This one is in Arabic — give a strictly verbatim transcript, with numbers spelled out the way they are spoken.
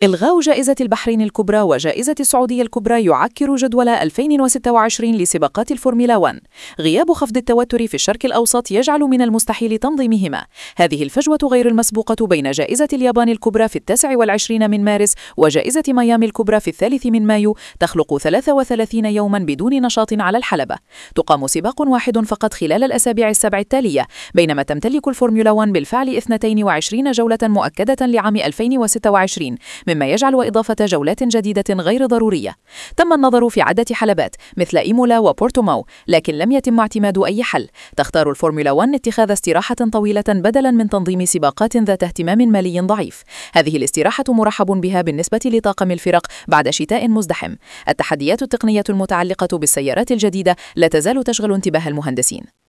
إلغاء جائزة البحرين الكبرى وجائزة السعودية الكبرى يعكر جدول ألفين وستة وعشرين لسباقات الفورمولا واحد. غياب خفض التوتر في الشرق الأوسط يجعل من المستحيل تنظيمهما. هذه الفجوة غير المسبوقة بين جائزة اليابان الكبرى في التاسع والعشرين من مارس وجائزة ميامي الكبرى في الثالث من مايو تخلق ثلاثة وثلاثين يوما بدون نشاط على الحلبة. تقام سباق واحد فقط خلال الأسابيع السبع التالية، بينما تمتلك الفورمولا واحد بالفعل اثنتين وعشرين جولة مؤكدة لعام ألفين وستة وعشرين، مما يجعل إضافة جولات جديدة غير ضرورية. تم النظر في عدة حلبات مثل إيمولا وبورتوماو، لكن لم يتم اعتماد أي حل. تختار الفورمولا واحد اتخاذ استراحة طويلة بدلا من تنظيم سباقات ذات اهتمام مالي ضعيف. هذه الاستراحة مرحب بها بالنسبة لطاقم الفرق بعد شتاء مزدحم. التحديات التقنية المتعلقة بالسيارات الجديدة لا تزال تشغل انتباه المهندسين.